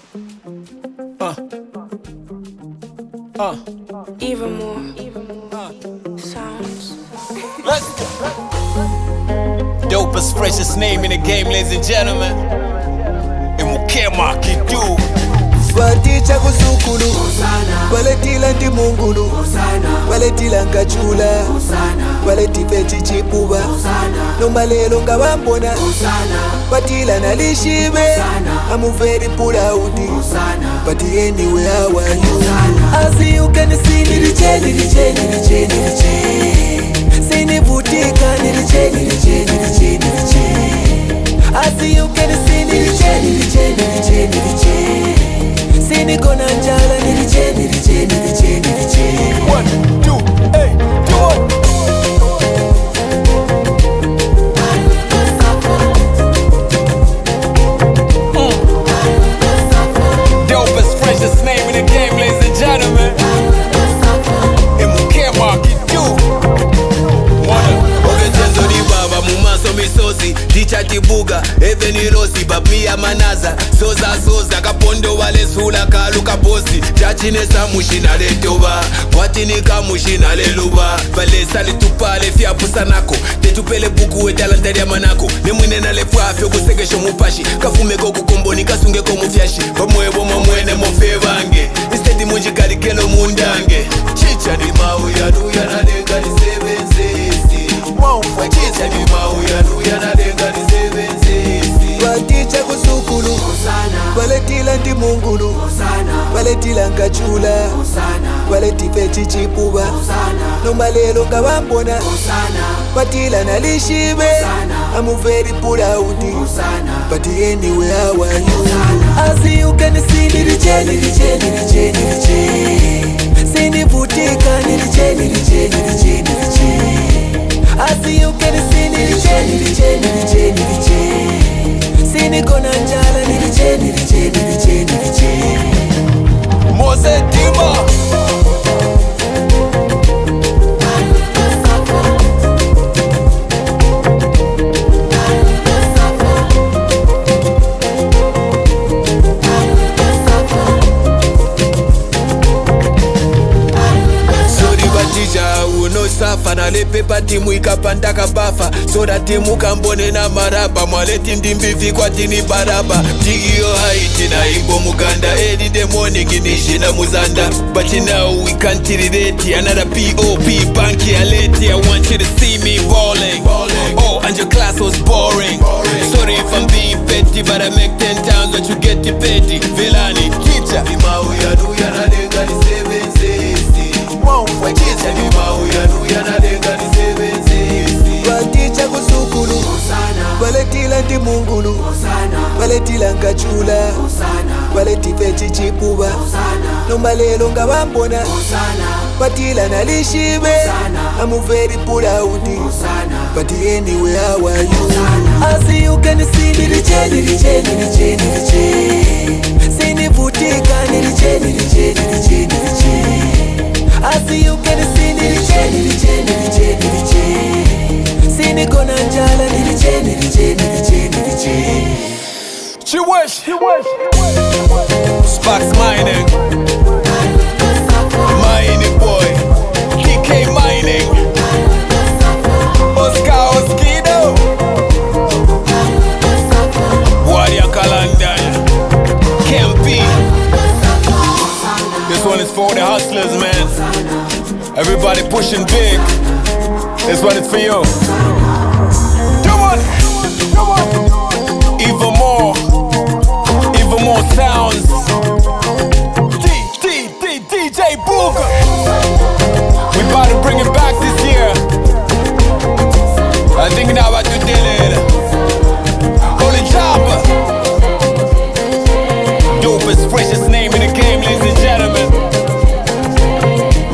Even more sounds. Let's go. Dopest, freshest name in the game, ladies and gentlemen. And Mukema Kidu. Vaticha kusukulu Valetila ndi mungulu Valetila ngachula Valetipeti chipuba Nombalelo nga bambona Vatila nalishibe I'm very proud But anyway how are you As you can see niliche Sinivutika niliche As you can see niliche Sini kona njala niliche 1, 2, hey, do it. Dopest, freshest name in the game, ladies and gentlemen. And Mukema Kidu. Ogetenzo di baba mumaso misozi Dichati buga, eveni rosi Babmia manaza, soza Kapondo wale sula kaluka bosi Chachine samushina le toba Watini kamushina le luba Vale sali tupale fia pusanako Tetupele buku we talantari ya manako Nemwine na le fwafyo kusegesho mupashi Kafume koku komboni kasunge komu fyashi Bamwebo mamwene mofevange Istedi mujikari kelo mundange Chicha ni mau ya nuya na denga ni sebenzesi Chicha ni mau ya nuya na denga ni sebenzesi Vaticha kusukulu Valetila ndi mungulu Valetila ngachula Valetipeti chipuba Nombalelo nga bambona Vatila nalishibe I'm very proud But anyway how are you As you can see niliche Sinivutika niliche As you can see niliche Sini kona njala niliche Mose Dima. Safa na lepepa timu ikapanda kabafa Soda timu kambone na maraba Mwaleti ndimbivi kwa tini baraba Tigio haiti na imbo muganda Early the morning inishi na muzanda But now we can't relate Another P.O.P. banky aleti I want you to see me balling Oh, and your class was boring Sorry if I'm being petty But I make 10 times what you get to petty Velani, kicha Imau ya nuya na denga ni 760 Chicha ni mau ya nuya na denga ni 760 Vaticha kusukulu Valetila ndi mungulu Valetila ngachula Valetipeti chipuba Nombalelo nga bambona Vatila nalishibe I'm very proud But anyway how are you As you can see niliche Sinivutika niliche As you can see niliche Sini kona njala niliche Chiwesh. Sparks Mining. Mining boy. DK Mining. Oscar Oskido. Wadia Kalandaya. Kempi. This one is for the hustlers, man. Everybody pushing big. This one is for you.